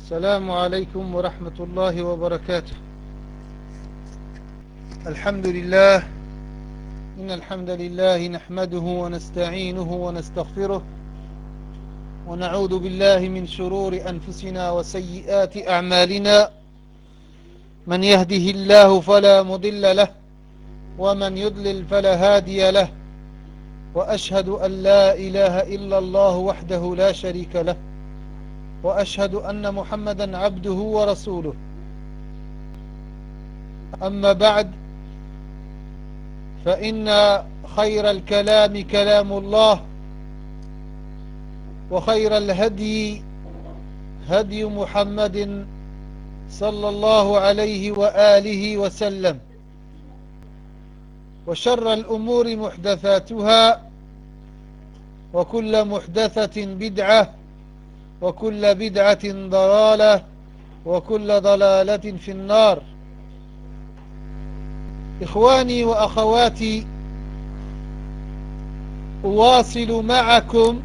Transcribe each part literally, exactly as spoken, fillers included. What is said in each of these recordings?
السلام عليكم ورحمة الله وبركاته. الحمد لله، إن الحمد لله نحمده ونستعينه ونستغفره ونعوذ بالله من شرور أنفسنا وسيئات أعمالنا. من يهده الله فلا مضل له ومن يضلل فلا هادي له، وأشهد أن لا إله إلا الله وحده لا شريك له، وأشهد أن محمدا عبده ورسوله. أما بعد، فإن خير الكلام كلام الله، وخير الهدي هدي محمد صلى الله عليه وآله وسلم، وشر الأمور محدثاتها، وكل محدثة بدعة، وكل بدعة ضلالة، وكل ضلالة في النار. إخواني وأخواتي، أواصل معكم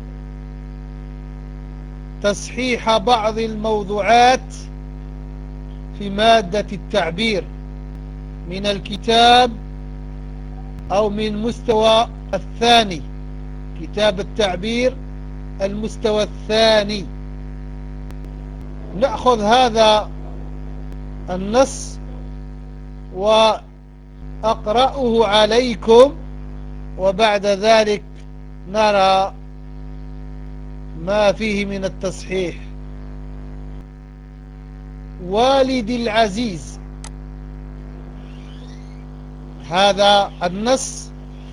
تصحيح بعض الموضوعات في مادة التعبير من الكتاب أو من مستوى الثاني، كتاب التعبير المستوى الثاني. نأخذ هذا النص وأقرأه عليكم، وبعد ذلك نرى ما فيه من التصحيح. والدي العزيز، هذا النص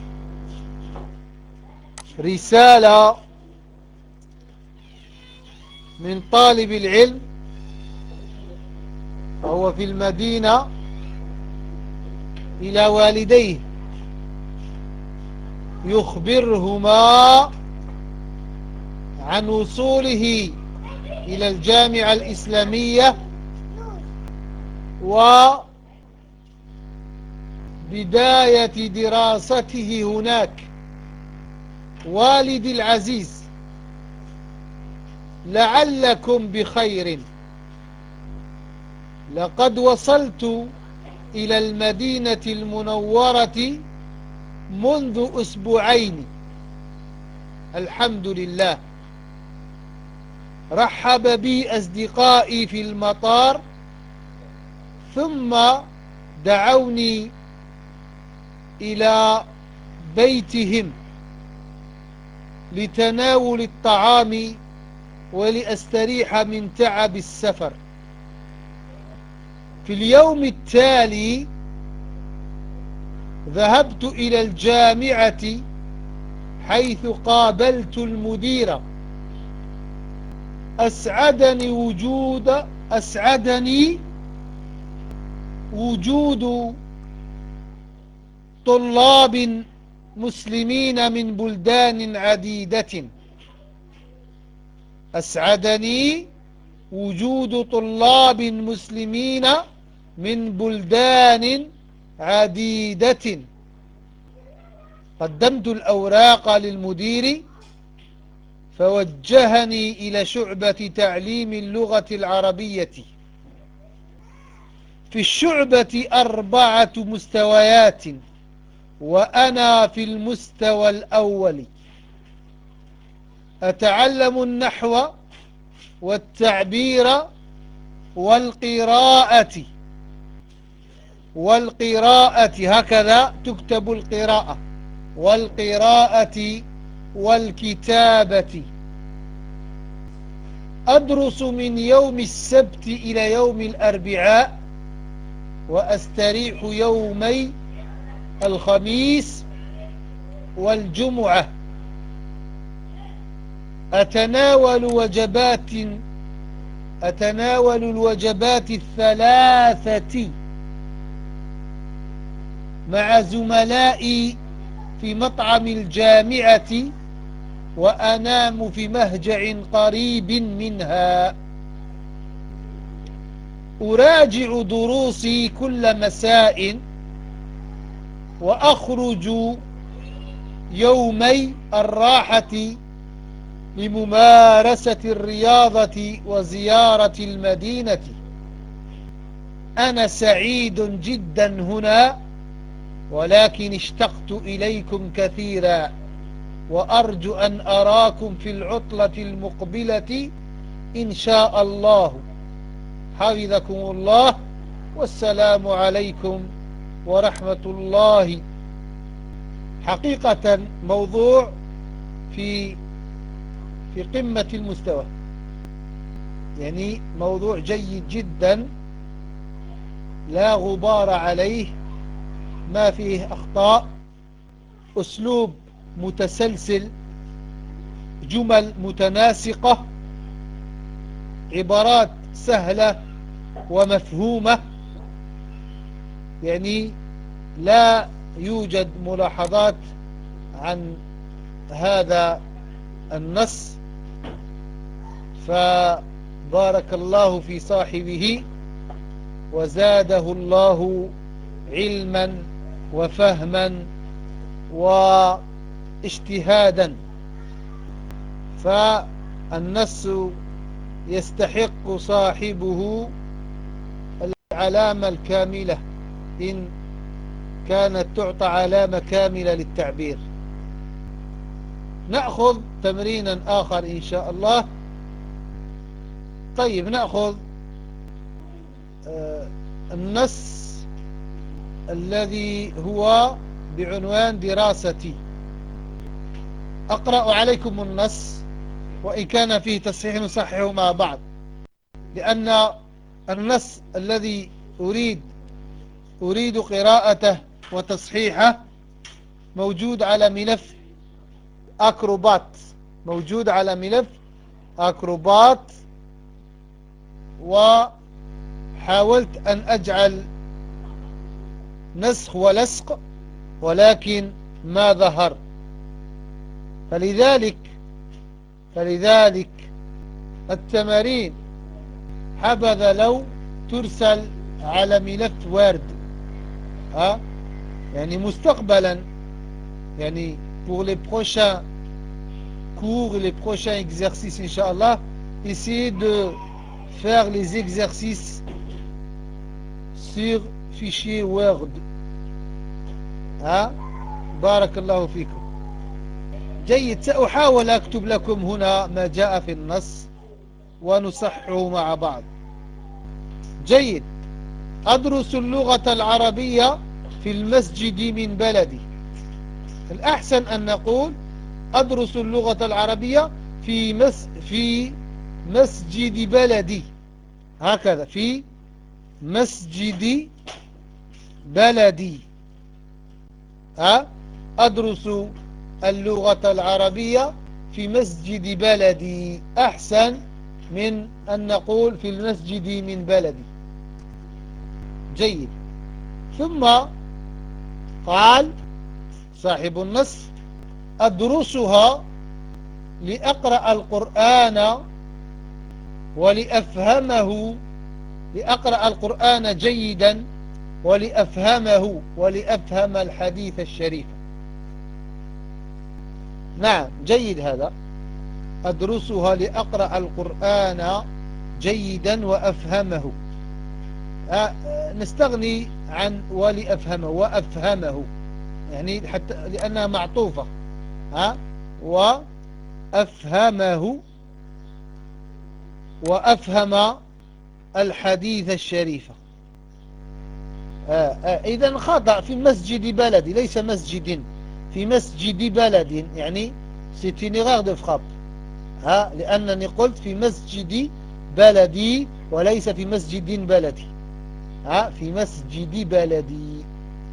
رسالة من طالب العلم، وهو في المدينة، إلى والديه يخبرهما عن وصوله إلى الجامعة الإسلامية وبداية دراسته هناك. والدي العزيز، لعلكم بخير. لقد وصلت إلى المدينة المنورة منذ أسبوعين، الحمد لله. رحب بي أصدقائي في المطار، ثم دعوني إلى بيتهم لتناول الطعام ولأستريح من تعب السفر. في اليوم التالي ذهبت إلى الجامعة، حيث قابلت المدير. أسعدني وجود أسعدني وجود طلاب مسلمين من بلدان عديدة. أسعدني وجود طلاب مسلمين من بلدان عديدة. قدمت الأوراق للمدير، فوجهني إلى شعبة تعليم اللغة العربية. في الشعبة أربعة مستويات، وأنا في المستوى الأول. أتعلم النحو والتعبير والقراءة والقراءة هكذا تكتب القراءة، والقراءة والكتابة. أدرس من يوم السبت إلى يوم الأربعاء، وأستريح يومي الخميس والجمعة. أتناول وجبات أتناول الوجبات الثلاثة مع زملائي في مطعم الجامعة، وأنام في مهجع قريب منها. أراجع دروسي كل مساء، وأخرج يومي الراحة لممارسة الرياضة وزيارة المدينة. أنا سعيد جدا هنا، ولكن اشتقت إليكم كثيرا، وأرجو أن أراكم في العطلة المقبلة إن شاء الله. حفظكم الله، والسلام عليكم ورحمة الله. حقيقة موضوع في في قمة المستوى، يعني موضوع جيد جدا لا غبار عليه، ما فيه أخطاء، أسلوب متسلسل، جمل متناسقة، عبارات سهلة ومفهومة، يعني لا يوجد ملاحظات عن هذا النص. فبارك الله في صاحبه وزاده الله علما وفهما واجتهادا. فالنص يستحق صاحبه العلامة الكاملة إن كانت تعطى علامة كاملة للتعبير. نأخذ تمرينا آخر إن شاء الله. طيب، نأخذ آه النص الذي هو بعنوان دراستي. أقرأ عليكم النص، وإن كان فيه تصحيح نصححه مع بعض، لأن النص الذي أريد أريد قراءته وتصحيحه موجود على ملف أكروبات، موجود على ملف أكروبات، وحاولت أن أجعل نسخ ولصق ولكن ما ظهر. فلذلك فلذلك التمارين حبذا لو ترسل على ملف وورد، ها يعني مستقبلا، يعني pour les prochains cours, les prochains exercices Inch'Allah, essayez de faire les exercices sur fichier Word. ها بارك الله فيكم. جيد، سأحاول أكتب لكم هنا ما جاء في النص ونصححه مع بعض. جيد. أدرس اللغة العربية في المسجد من بلدي. الأحسن أن نقول أدرس اللغة العربية في مس في مسجد بلدي، هكذا، في مسجد بلدي. ها أدرس اللغة العربية في مسجد بلدي أحسن من أن نقول في المسجد من بلدي. جيد. ثم قال صاحب النص: أدرسها لأقرأ القرآن ولأفهمه، لأقرأ القرآن جيدا ولأفهمه ولأفهم الحديث الشريف. نعم، جيد هذا. أدرسها لأقرأ القرآن جيدا وأفهمه. نستغني عن ولأفهمه وأفهمه، يعني حتى لأنها معطوفة. ها وأفهمه وأفهم الحديث الشريف. إذن خطأ، في مسجد بلدي ليس مسجد، في مسجد بلد، يعني c'est une erreur de frappe. ها لأنني قلت في مسجد بلدي وليس في مسجد بلدي. ها في مسجد بلدي.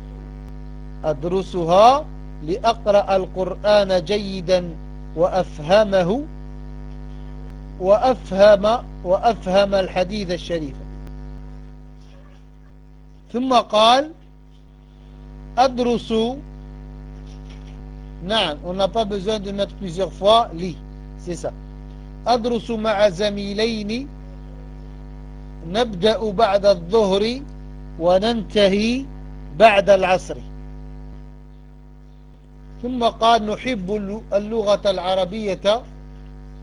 أدرسها لأقرأ القرآن جيدا وأفهمه وأفهم وأفهم الحديث الشريف. ثم قال أدرس. نعم، on n'a pas besoin de mettre plusieurs fois li, c'est ça. أدرس مع زميلين نبدأ بعد الظهر وننتهي بعد العصر. ثم قال نحب اللغة العربية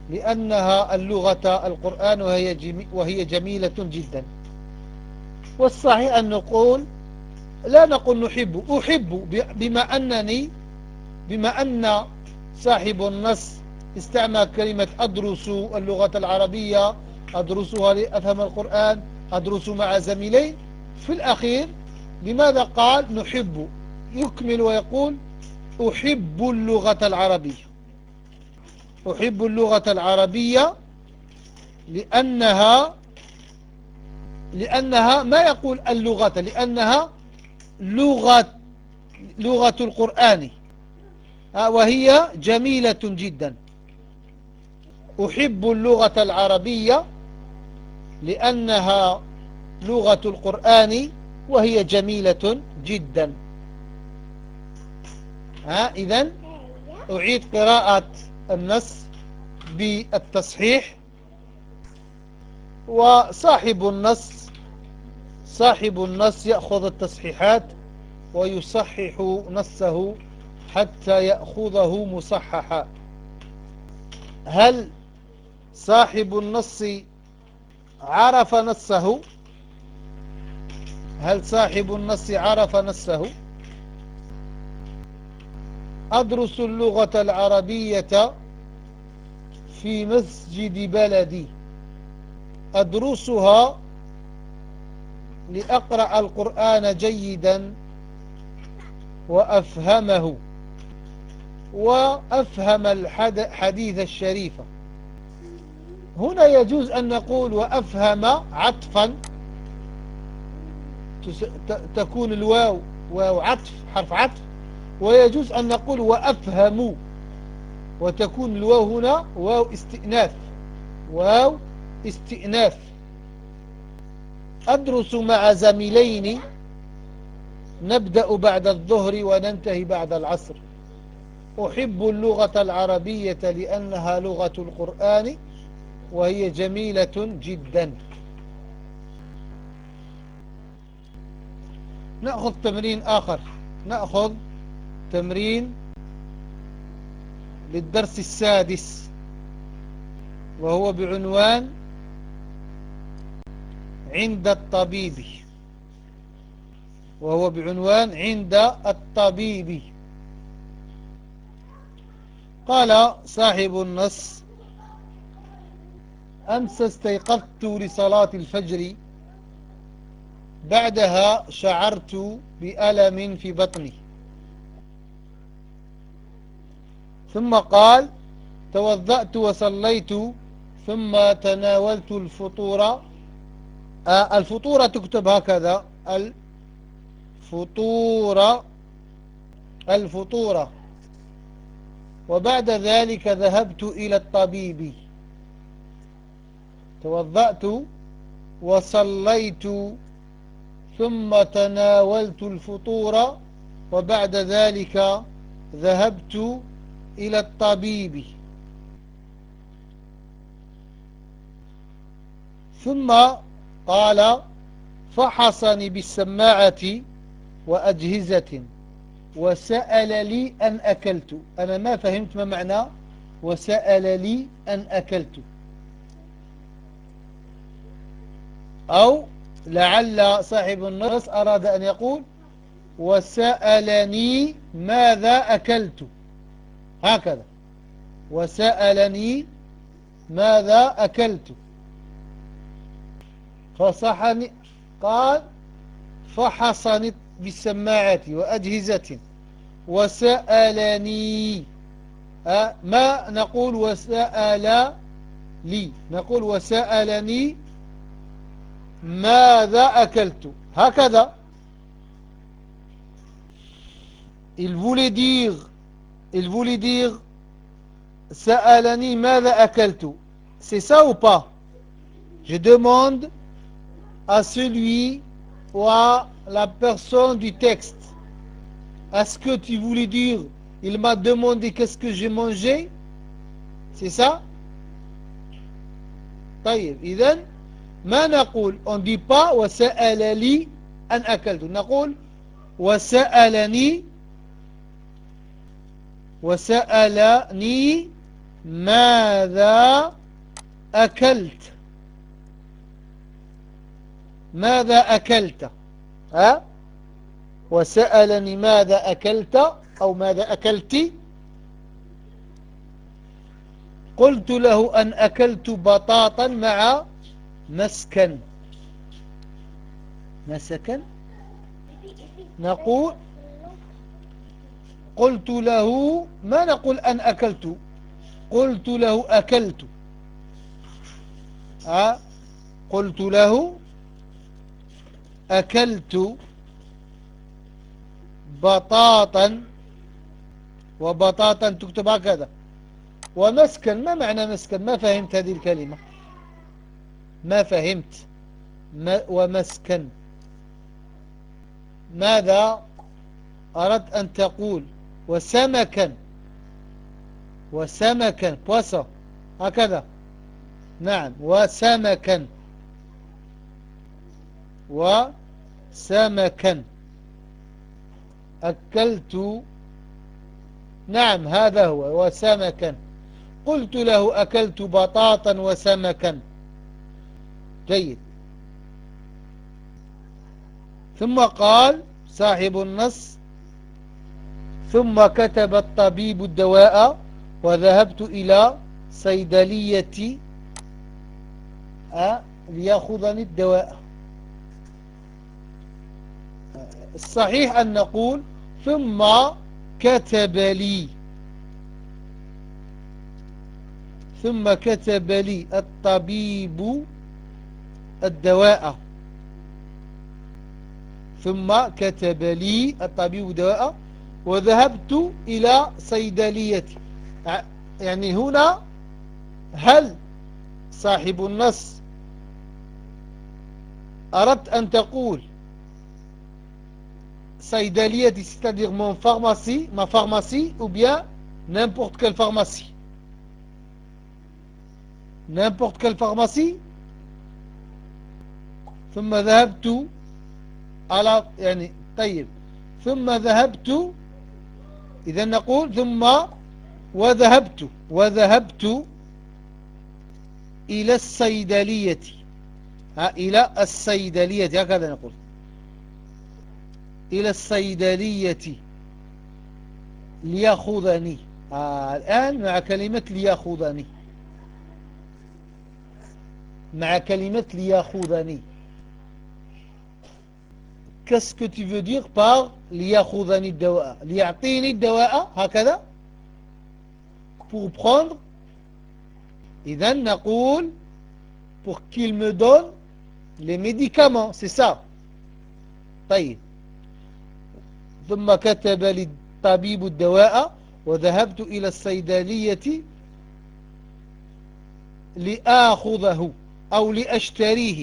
لأنها اللغة القرآن وهي, جمي وهي جميلة جدا. والصحيح أن نقول لا نقول نحب أحب بما أنني بما أن صاحب النص استعمل كلمة أدرس اللغة العربية، أدرسها لأفهم القرآن، أدرس مع زميلي. في الأخير لماذا قال نحب؟ يكمل ويقول أحب اللغة العربية، أحب اللغة العربية لأنها لأنها ما يقول اللغة، لأنها لغة لغة القرآن وهي جميلة جدا. أحب اللغة العربية لأنها لغة القرآن وهي جميلة جدا. ها إذن أعيد قراءة النص بالتصحيح. وصاحب النص صاحب النص يأخذ التصحيحات ويصحح نصه حتى يأخذه مصححا. هل صاحب النص عرف نصه؟ هل صاحب النص عرف نصه؟ أدرس اللغة العربية في مسجد بلدي، أدرسها لأقرأ القرآن جيدا وأفهمه وأفهم الحديث الشريف. هنا يجوز أن نقول وأفهم عطفا، تكون الواو واو عطف حرف عطف، ويجوز أن نقول وأفهم وتكون الواو هنا واو استئناف واو استئناف. أدرس مع زميلين، نبدأ بعد الظهر وننتهي بعد العصر. أحب اللغة العربية لأنها لغة القرآن وهي جميلة جدا. نأخذ تمرين آخر، نأخذ تمرين للدرس السادس وهو بعنوان عند الطبيب وهو بعنوان عند الطبيب. قال صاحب النص: أمس استيقظت لصلاة الفجر، بعدها شعرت بألم في بطني. ثم قال: توضأت وصليت ثم تناولت الفطور. آه الفطورة تكتب هكذا، الفطورة الفطورة وبعد ذلك ذهبت إلى الطبيب. توضأت وصليت ثم تناولت الفطور وبعد ذلك ذهبت إلى الطبيب. ثم قال: فحصني بالسماعة وأجهزة وسأل لي أن أكلت. أنا ما فهمت ما معنى وسأل لي أن أكلت، أو لعل صاحب النص أراد أن يقول وسألني ماذا أكلت، هكذا وسألني ماذا أكلت. فصحني، قال: فحصني بالسماعة وأجهزة وسألني. أه ما نقول وسأل لي، نقول وسألني ماذا أكلت، هكذا. il voulait dire il voulait dire سألني ماذا أكلت. C'est ça ou pas? Je demande à celui ou à la personne du texte: est-ce que tu voulais dire il m'a demandé qu'est-ce que j'ai mangé? C'est ça? طيب إذن ما نقول on dit pas وسأل لي أن أكلت، نقول وسألني وسألني ماذا أكلت؟ ماذا أكلت؟ ها؟ وسألني ماذا أكلت أو ماذا أكلت؟ قلت له أن أكلت بطاطا مع مسكن. مسكن نقول قلت له، ما نقول أن أكلت، قلت له أكلت. أه؟ قلت له أكلت بطاطا، وبطاطا تكتب هكذا. ومسكن، ما معنى مسكن؟ ما فهمت هذه الكلمة، ما فهمت. ما ومسكن ماذا أردت أن تقول؟ وسمكا، وسمكا بواسا هكذا. نعم، وسمكا وسمكا أكلت. نعم هذا هو، وسمكا. قلت له أكلت بطاطا وسمكا. جيد. ثم قال صاحب النص: ثم كتب الطبيب الدواء وذهبت إلى صيدلية أه ليأخذني الدواء. الصحيح أن نقول ثم كتب لي، ثم كتب لي الطبيب الدواء، ثم كتب لي الطبيب الدواء وذهبت إلى صيدليتي. يعني هنا هل صاحب النص أردت أن تقول صيدليتي c'est-à-dire mon pharmacie, ma pharmacie, ou bien n'importe quelle pharmacie? N'importe quelle pharmacie. ثم ذهبت على يعني طيب ثم ذهبت، إذا نقول ثم وذهبت وذهبت إلى الصيدلية. ها إلى الصيدلية هكذا نقول، إلى الصيدلية ليأخذني. آه الآن مع كلمة ليأخذني، مع كلمة ليأخذني. Qu'est-ce que tu veux dire par ليأخذني الدواء؟ ليعطيني الدواء هكذا pour prendre. إذا نقول pour qu'il me donne les médicaments, c'est ça. طيب ثم كتب لي الطبيب الدواء وذهبت إلى الصيدلية لآخذه أو لأشتريه،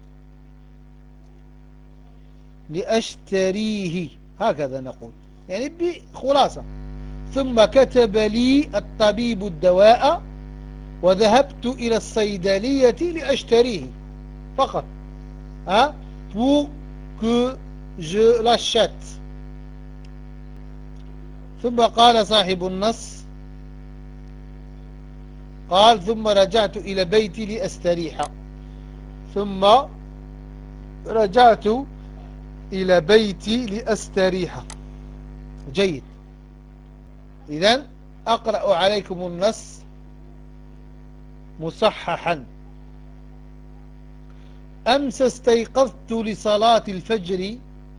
لأشتريه هكذا نقول يعني بخلاصة. ثم كتب لي الطبيب الدواء وذهبت إلى الصيدلية لأشتريه فقط. ها pour que je l'achète. ثم قال صاحب النص، قال ثم رجعت إلى بيتي لأستريح. ثم رجعت إلى بيتي لأستريح. جيد. إذن أقرأ عليكم النص مصححا. أمس استيقظت لصلاة الفجر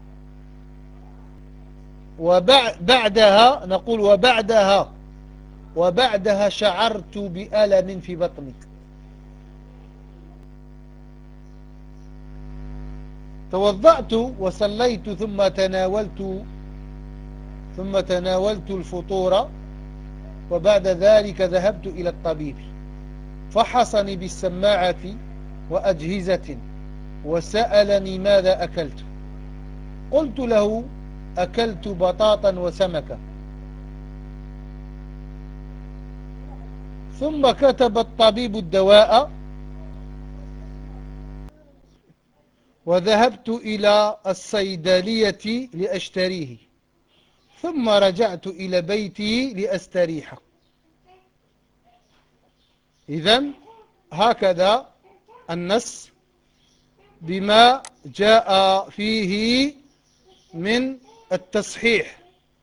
وبعدها نقول وبعدها وبعدها شعرت بألم في بطني. توضأت وصليت ثم تناولت ثم تناولت الفطور، وبعد ذلك ذهبت إلى الطبيب فحصني بالسماعة وأجهزة وسألني ماذا أكلت. قلت له أكلت بطاطا وسمكة. ثم كتب الطبيب الدواء وذهبت إلى الصيدلية لأشتريه، ثم رجعت إلى بيتي لأستريح. إذن هكذا النص بما جاء فيه من التصحيح.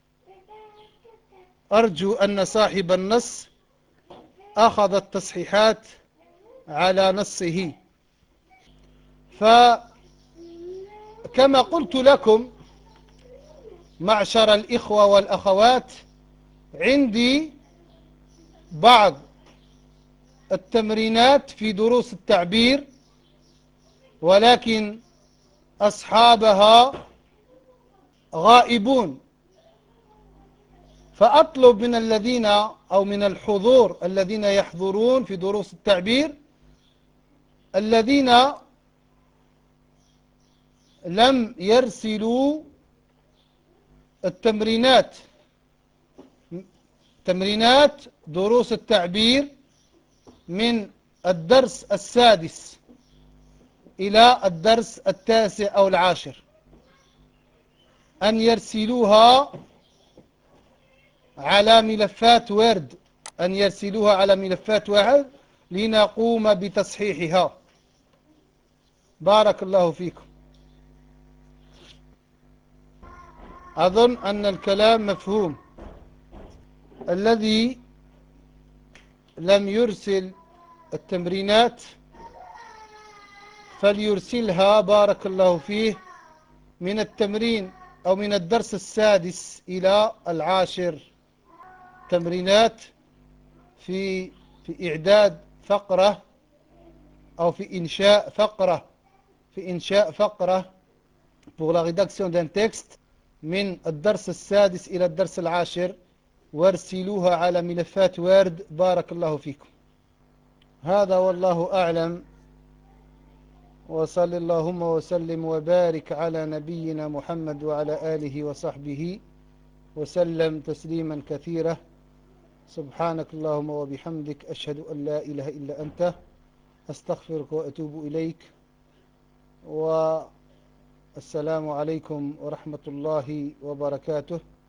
أرجو أن صاحب النص أخذ التصحيحات على نصه. فكما قلت لكم معشر الإخوة والأخوات، عندي بعض التمرينات في دروس التعبير، ولكن أصحابها غائبون، فأطلب من الذين أو من الحضور الذين يحضرون في دروس التعبير الذين لم يرسلوا التمرينات تمرينات دروس التعبير من الدرس السادس إلى الدرس التاسع أو العاشر، أن يرسلوها على ملفات وورد أن يرسلوها على ملفات وورد لنقوم بتصحيحها. بارك الله فيكم. أظن أن الكلام مفهوم. الذي لم يرسل التمرينات فليرسلها بارك الله فيه من التمرين أو من الدرس السادس إلى العاشر، تمرينات في في إعداد فقرة أو في إنشاء فقرة في إنشاء فقرة pour la rédaction d'un texte من الدرس السادس إلى الدرس العاشر، وارسلوها على ملفات وورد. بارك الله فيكم. هذا والله أعلم، وصل اللهم وسلم وبارك على نبينا محمد وعلى آله وصحبه وسلم تسليما كثيرا. سبحانك اللهم وبحمدك، أشهد أن لا إله إلا أنت، أستغفرك وأتوب إليك، والسلام عليكم ورحمة الله وبركاته.